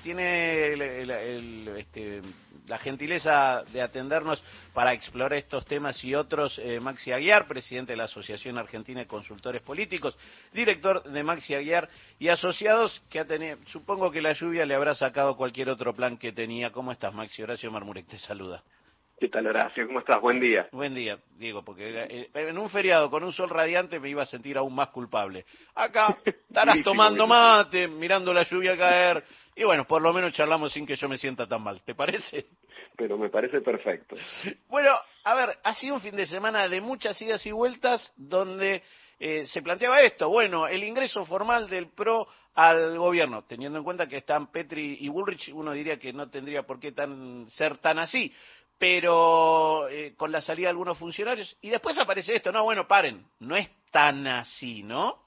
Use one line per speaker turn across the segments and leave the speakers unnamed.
tiene la gentileza de atendernos para explorar estos temas y otros, Maxi Aguiar, presidente de la Asociación Argentina de Consultores Políticos, director de Maxi Aguiar y Asociados, que supongo que la lluvia le habrá sacado cualquier otro plan que tenía. ¿Cómo estás, Maxi? Horacio Marmurek te saluda.
¿Qué tal, Horacio? ¿Cómo estás? Buen día.
Buen día, Diego, porque en un feriado con un sol radiante me iba a sentir aún más culpable. Acá estarás tomando mate, mirando la lluvia caer, y bueno, por lo menos charlamos sin que yo me sienta tan mal, ¿te parece?
Pero me parece perfecto.
Bueno, a ver, ha sido un fin de semana de muchas idas y vueltas donde se planteaba esto, bueno, el ingreso formal del PRO al gobierno, teniendo en cuenta que están Petri y Bullrich, uno diría que no tendría por qué ser tan así, pero con la salida de algunos funcionarios, y después aparece esto, no, bueno, paren, no es tan así, ¿no?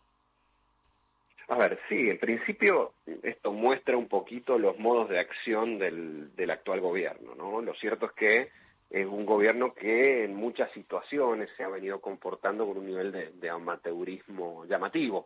A ver, sí, en principio esto muestra un poquito los modos de acción del actual gobierno, ¿no? Lo cierto es que es un gobierno que en muchas situaciones se ha venido comportando con un nivel de amateurismo llamativo.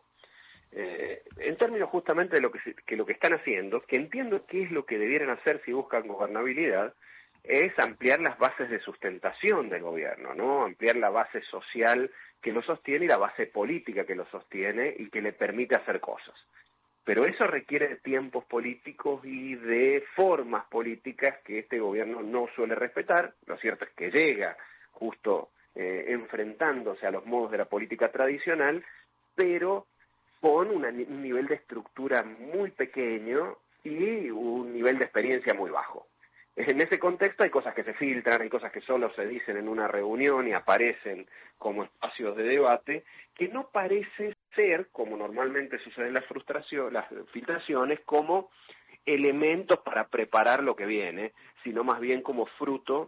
En términos justamente de lo que están haciendo, que entiendo que es lo que debieran hacer si buscan gobernabilidad, es ampliar las bases de sustentación del gobierno, ¿no? Ampliar la base social que lo sostiene y la base política que lo sostiene y que le permite hacer cosas. Pero eso requiere de tiempos políticos y de formas políticas que este gobierno no suele respetar. Lo cierto es que llega justo enfrentándose a los modos de la política tradicional, pero con un nivel de estructura muy pequeño y un nivel de experiencia muy bajo. En ese contexto hay cosas que se filtran, hay cosas que solo se dicen en una reunión y aparecen como espacios de debate, que no parece ser, como normalmente sucede en las filtraciones, como elementos para preparar lo que viene, sino más bien como fruto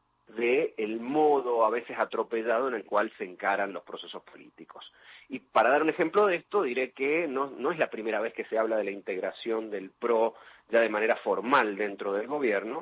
del modo a veces atropellado en el cual se encaran los procesos políticos. Y para dar un ejemplo de esto, diré que no es la primera vez que se habla de la integración del PRO ya de manera formal dentro del gobierno,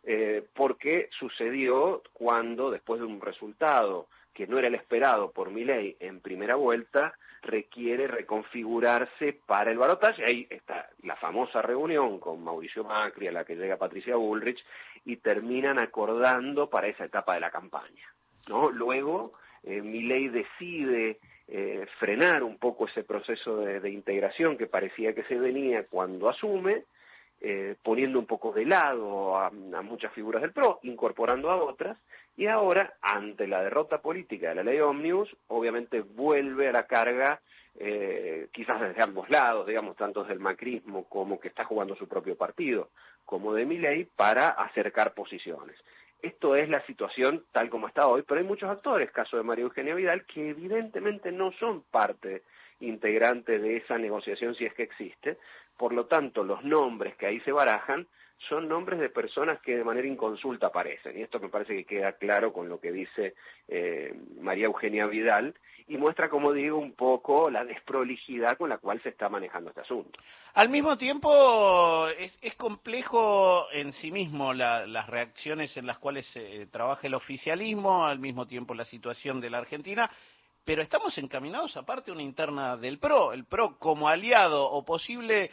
porque sucedió cuando, después de un resultado que no era el esperado por Milei en primera vuelta, requiere reconfigurarse para el balotaje. Ahí está la famosa reunión con Mauricio Macri, a la que llega Patricia Bullrich, y terminan acordando para esa etapa de la campaña, ¿no? Luego, Milei decide frenar un poco ese proceso de integración que parecía que se venía cuando asume, poniendo un poco de lado a muchas figuras del PRO, incorporando a otras, y ahora, ante la derrota política de la ley Ómnibus, obviamente vuelve a la carga, quizás desde ambos lados, digamos, tanto del macrismo como que está jugando su propio partido, como de Milei, para acercar posiciones. Esto es la situación tal como está hoy, pero hay muchos actores, caso de María Eugenia Vidal, que evidentemente no son parte integrante de esa negociación si es que existe. Por lo tanto, los nombres que ahí se barajan son nombres de personas que de manera inconsulta aparecen, y esto me parece que queda claro con lo que dice María Eugenia Vidal, y muestra, como digo, un poco la desprolijidad con la cual se está manejando este asunto.
Al mismo tiempo, es complejo en sí mismo las reacciones en las cuales trabaja el oficialismo, al mismo tiempo la situación de la Argentina, pero estamos encaminados aparte a una interna del PRO, el PRO como aliado o posible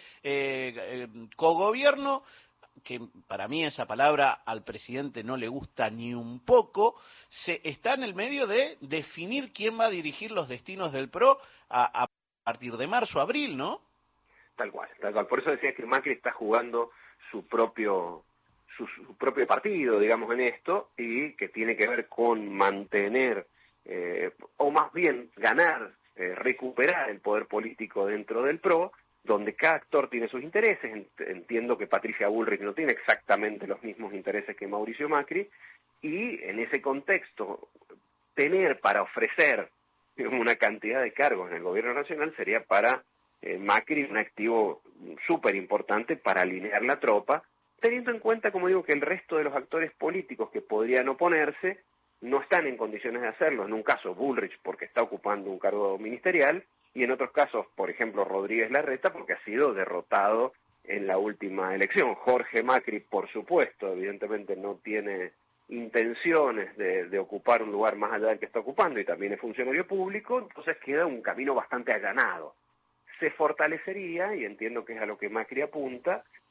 cogobierno, que para mí esa palabra al presidente no le gusta ni un poco, está en el medio de definir quién va a dirigir los destinos del PRO a partir de marzo, abril, ¿no?
Tal cual. Por eso decía que Macri está jugando su propio partido, digamos, en esto, y que tiene que ver con mantener, o más bien ganar, recuperar el poder político dentro del PRO, donde cada actor tiene sus intereses. Entiendo que Patricia Bullrich no tiene exactamente los mismos intereses que Mauricio Macri, y en ese contexto, tener para ofrecer una cantidad de cargos en el gobierno nacional sería para Macri un activo súper importante para alinear la tropa, teniendo en cuenta, como digo, que el resto de los actores políticos que podrían oponerse no están en condiciones de hacerlo. En un caso, Bullrich, porque está ocupando un cargo ministerial, y en otros casos, por ejemplo, Rodríguez Larreta, porque ha sido derrotado en la última elección. Jorge Macri, por supuesto, evidentemente no tiene intenciones de ocupar un lugar más allá del que está ocupando, y también es funcionario público, entonces queda un camino bastante allanado. Se fortalecería, y entiendo que es a lo que Macri apunta,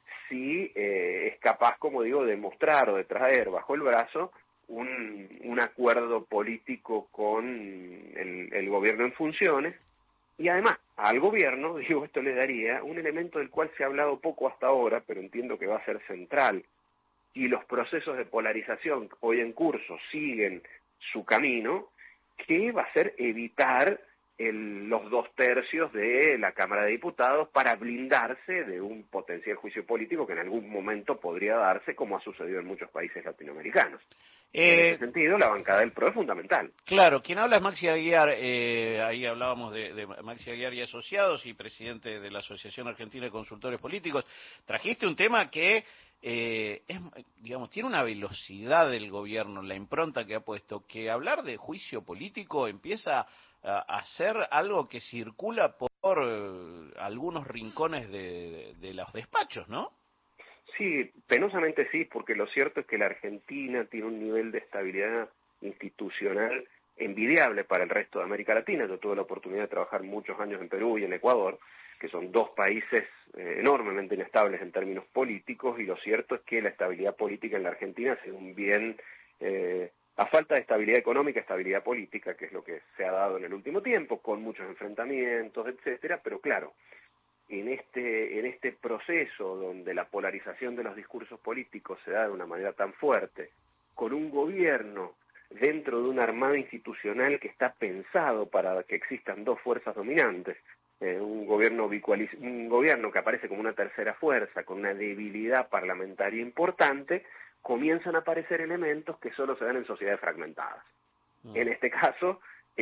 si es capaz, como digo, de mostrar o de traer bajo el brazo un acuerdo político con el gobierno en funciones. Y además, al gobierno, digo, esto le daría un elemento del cual se ha hablado poco hasta ahora, pero entiendo que va a ser central. Y los procesos de polarización hoy en curso siguen su camino, que va a ser evitar los 2/3 de la Cámara de Diputados para blindarse de un potencial juicio político que en algún momento podría darse, como ha sucedido en muchos países latinoamericanos. En ese sentido, la bancada del PRO es fundamental.
Claro, quien habla es Maxi Aguiar, ahí hablábamos de Maxi Aguiar y Asociados y presidente de la Asociación Argentina de Consultores Políticos. Trajiste un tema que digamos, tiene una velocidad del gobierno, la impronta que ha puesto, que hablar de juicio político empieza a ser algo que circula por algunos rincones de los despachos, ¿no?
Sí, penosamente sí, porque lo cierto es que la Argentina tiene un nivel de estabilidad institucional envidiable para el resto de América Latina. Yo tuve la oportunidad de trabajar muchos años en Perú y en Ecuador, que son dos países enormemente inestables en términos políticos, y lo cierto es que la estabilidad política en la Argentina es un bien, a falta de estabilidad económica, estabilidad política, que es lo que se ha dado en el último tiempo, con muchos enfrentamientos, etcétera, pero claro, en este proceso donde la polarización de los discursos políticos se da de una manera tan fuerte, con un gobierno dentro de un armado institucional que está pensado para que existan dos fuerzas dominantes, un gobierno que aparece como una tercera fuerza, con una debilidad parlamentaria importante, comienzan a aparecer elementos que solo se dan en sociedades fragmentadas. En este caso,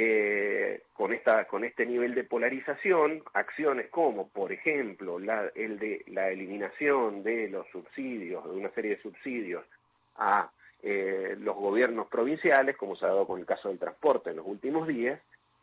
con este nivel de polarización, acciones como, por ejemplo, la eliminación de los subsidios, de una serie de subsidios a los gobiernos provinciales, como se ha dado con el caso del transporte en los últimos días,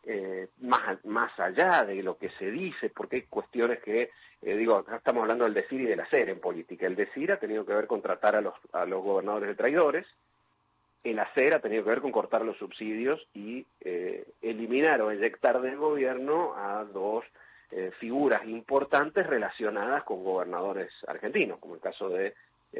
más allá de lo que se dice, porque hay cuestiones que, acá estamos hablando del decir y del hacer en política. El decir ha tenido que ver con tratar a los gobernadores de traidores. El hacer ha tenido que ver con cortar los subsidios y eliminar o eyectar del gobierno a dos figuras importantes relacionadas con gobernadores argentinos, como el caso de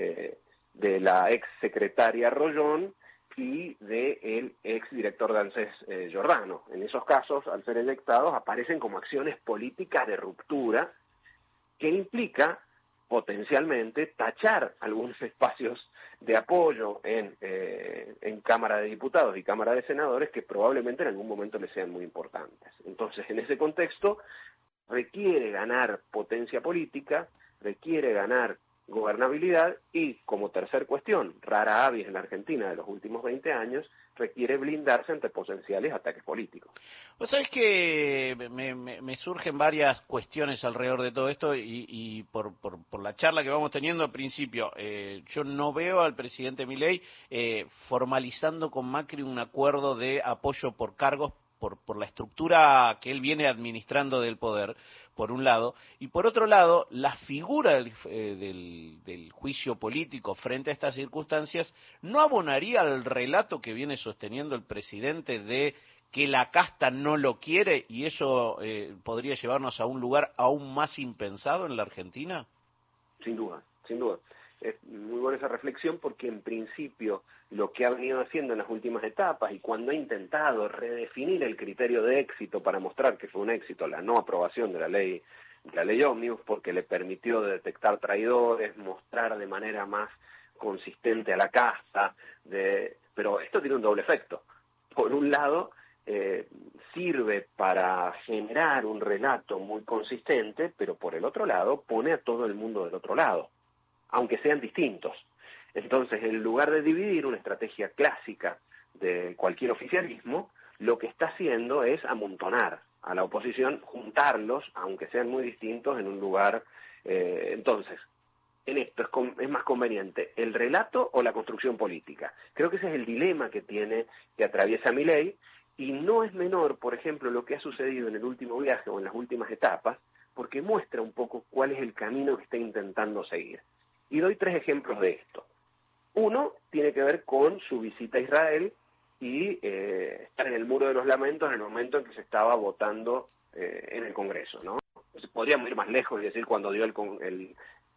la ex secretaria Rollón y del ex director de ANSES Giordano. En esos casos, al ser eyectados, aparecen como acciones políticas de ruptura que implica potencialmente tachar algunos espacios de apoyo en Cámara de Diputados y Cámara de Senadores que probablemente en algún momento les sean muy importantes. Entonces, en ese contexto, requiere ganar potencia política, requiere ganar gobernabilidad y, como tercer cuestión, rara avis en la Argentina de los últimos 20 años, requiere blindarse ante potenciales ataques políticos.
Vos sabés que me surgen varias cuestiones alrededor de todo esto y por la charla que vamos teniendo al principio, yo no veo al presidente Milei formalizando con Macri un acuerdo de apoyo por cargos por la estructura que él viene administrando del poder, por un lado, y por otro lado, la figura del juicio político frente a estas circunstancias no abonaría al relato que viene sosteniendo el presidente de que la casta no lo quiere y eso podría llevarnos a un lugar aún más impensado en la Argentina.
Sin duda, sin duda. Es muy buena esa reflexión porque en principio lo que ha venido haciendo en las últimas etapas y cuando ha intentado redefinir el criterio de éxito para mostrar que fue un éxito la no aprobación de la ley Ómnibus porque le permitió detectar traidores, mostrar de manera más consistente a la casta, pero esto tiene un doble efecto. Por un lado, sirve para generar un relato muy consistente, pero por el otro lado pone a todo el mundo del otro lado, aunque sean distintos. Entonces, en lugar de dividir una estrategia clásica de cualquier oficialismo, lo que está haciendo es amontonar a la oposición, juntarlos, aunque sean muy distintos, en un lugar. Entonces, en esto es más conveniente el relato o la construcción política. Creo que ese es el dilema que atraviesa Milei, y no es menor, por ejemplo, lo que ha sucedido en el último viaje o en las últimas etapas, porque muestra un poco cuál es el camino que está intentando seguir. Y doy 3 ejemplos de esto. Uno tiene que ver con su visita a Israel y estar en el Muro de los Lamentos en el momento en que se estaba votando en el Congreso, ¿no? Entonces, podríamos ir más lejos y decir cuando dio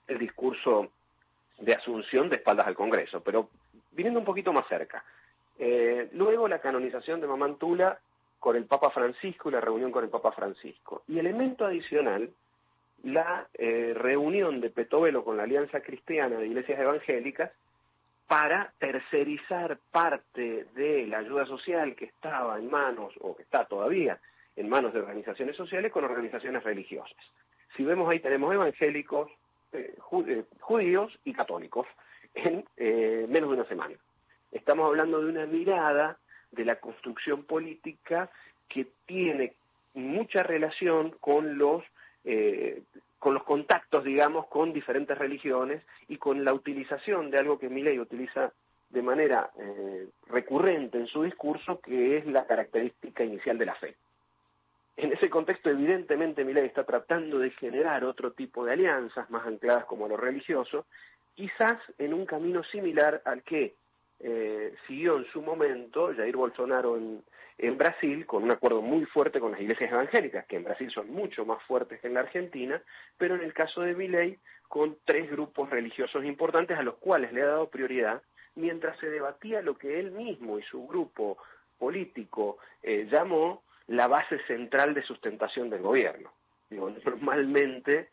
el discurso de Asunción de espaldas al Congreso, pero viniendo un poquito más cerca. Luego la canonización de Mamantula con el Papa Francisco y la reunión con el Papa Francisco. Y elemento adicional, la reunión de Petovelo con la Alianza Cristiana de Iglesias Evangélicas para tercerizar parte de la ayuda social que estaba en manos, o que está todavía en manos de organizaciones sociales con organizaciones religiosas. Si vemos ahí tenemos evangélicos, judíos y católicos en menos de una semana. Estamos hablando de una mirada de la construcción política que tiene mucha relación con los contactos, digamos, con diferentes religiones y con la utilización de algo que Milei utiliza de manera recurrente en su discurso, que es la característica inicial de la fe. En ese contexto, evidentemente, Milei está tratando de generar otro tipo de alianzas más ancladas como lo religioso, quizás en un camino similar al que siguió en su momento Jair Bolsonaro en Brasil, con un acuerdo muy fuerte con las iglesias evangélicas, que en Brasil son mucho más fuertes que en la Argentina, pero en el caso de Milei, con 3 grupos religiosos importantes a los cuales le ha dado prioridad, mientras se debatía lo que él mismo y su grupo político llamó la base central de sustentación del gobierno. Digo, normalmente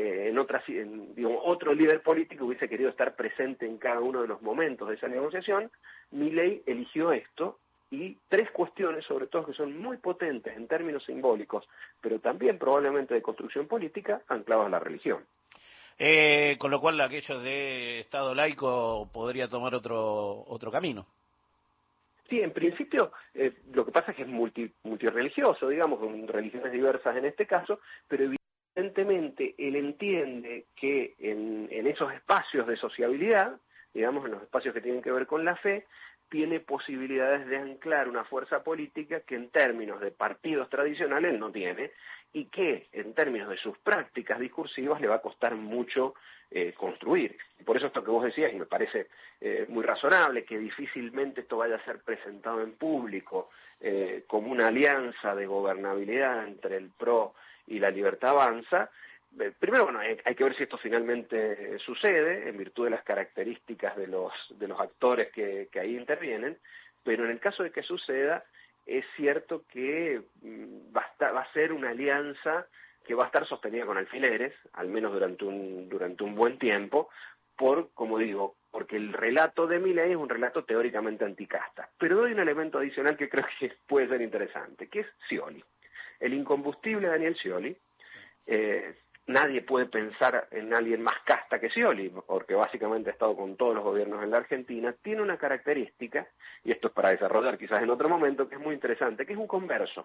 otro líder político hubiese querido estar presente en cada uno de los momentos de esa negociación. Milei eligió esto, y 3 cuestiones, sobre todo, que son muy potentes en términos simbólicos, pero también probablemente de construcción política, ancladas a la religión.
Con lo cual aquello de Estado laico podría tomar otro camino.
Sí, en principio lo que pasa es que es multirreligioso, digamos, con religiones diversas en este caso, pero evidentemente él entiende que en esos espacios de sociabilidad, digamos, en los espacios que tienen que ver con la fe, tiene posibilidades de anclar una fuerza política que en términos de partidos tradicionales no tiene, y que en términos de sus prácticas discursivas le va a costar mucho construir. Y por eso esto que vos decías, y me parece muy razonable, que difícilmente esto vaya a ser presentado en público como una alianza de gobernabilidad entre el PRO y la Libertad Avanza. Primero, bueno, hay que ver si esto finalmente sucede, en virtud de las características de los actores que ahí intervienen, pero en el caso de que suceda, es cierto que va a ser una alianza que va a estar sostenida con alfileres, al menos durante un buen tiempo, como digo, porque el relato de Milei es un relato teóricamente anticasta. Pero doy un elemento adicional que creo que puede ser interesante, que es Scioli. El incombustible Daniel Scioli. Nadie puede pensar en alguien más casta que Scioli, porque básicamente ha estado con todos los gobiernos en la Argentina. Tiene una característica, y esto es para desarrollar quizás en otro momento, que es muy interesante, que es un converso.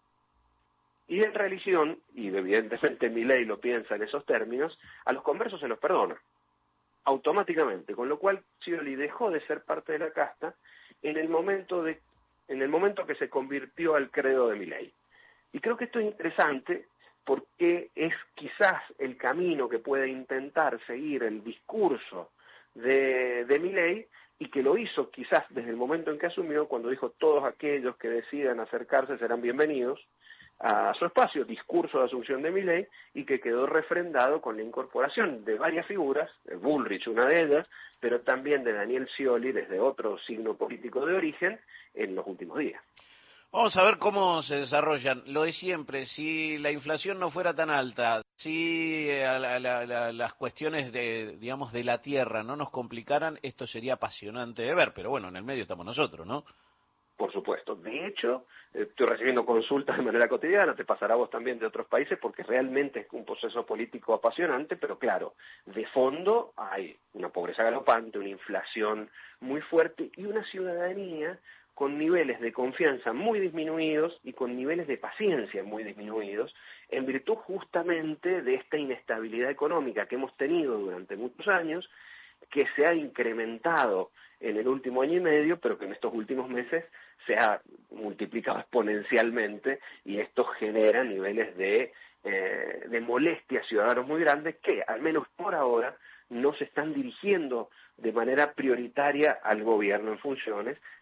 Y en religión, y evidentemente Milei lo piensa en esos términos, a los conversos se los perdona automáticamente, con lo cual Scioli dejó de ser parte de la casta en el momento que se convirtió al credo de Milei. Y creo que esto es interesante, porque es quizás el camino que puede intentar seguir el discurso de Milei, y que lo hizo quizás desde el momento en que asumió, cuando dijo todos aquellos que decidan acercarse serán bienvenidos a su espacio, discurso de asunción de Milei, y que quedó refrendado con la incorporación de varias figuras, Bullrich una de ellas, pero también de Daniel Scioli desde otro signo político de origen en los últimos días.
Vamos a ver cómo se desarrollan. Lo de siempre, si la inflación no fuera tan alta, si las cuestiones de la tierra no nos complicaran, esto sería apasionante de ver, pero bueno, en el medio estamos nosotros, ¿no?
Por supuesto. De hecho, estoy recibiendo consultas de manera cotidiana, te pasará a vos también de otros países, porque realmente es un proceso político apasionante, pero claro, de fondo hay una pobreza galopante, una inflación muy fuerte y una ciudadanía con niveles de confianza muy disminuidos y con niveles de paciencia muy disminuidos, en virtud justamente de esta inestabilidad económica que hemos tenido durante muchos años, que se ha incrementado en el último año y medio, pero que en estos últimos meses se ha multiplicado exponencialmente, y esto genera niveles de molestia a ciudadanos muy grandes que, al menos por ahora, no se están dirigiendo de manera prioritaria al gobierno en funciones,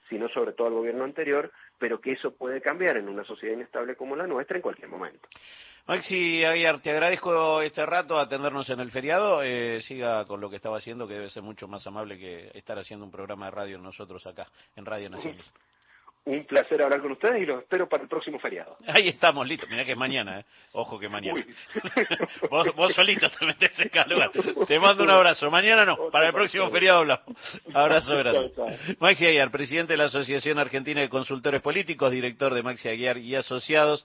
sino sobre todo al gobierno anterior, pero que eso puede cambiar en una sociedad inestable como la nuestra en cualquier momento.
Maxi Aguiar, te agradezco este rato atendernos en el feriado. Siga con lo que estaba haciendo, que debe ser mucho más amable que estar haciendo un programa de radio nosotros acá, en Radio Nacional.
Un placer hablar con ustedes y los espero para el próximo feriado.
Ahí estamos, listo. Mirá que es mañana, ¿eh? Ojo que mañana. vos solito te metés en cada lugar. Te mando un abrazo. Mañana no, para el próximo feriado hablamos. Abrazo grande. Maxi Aguiar, presidente de la Asociación Argentina de Consultores Políticos, director de Maxi Aguiar y Asociados.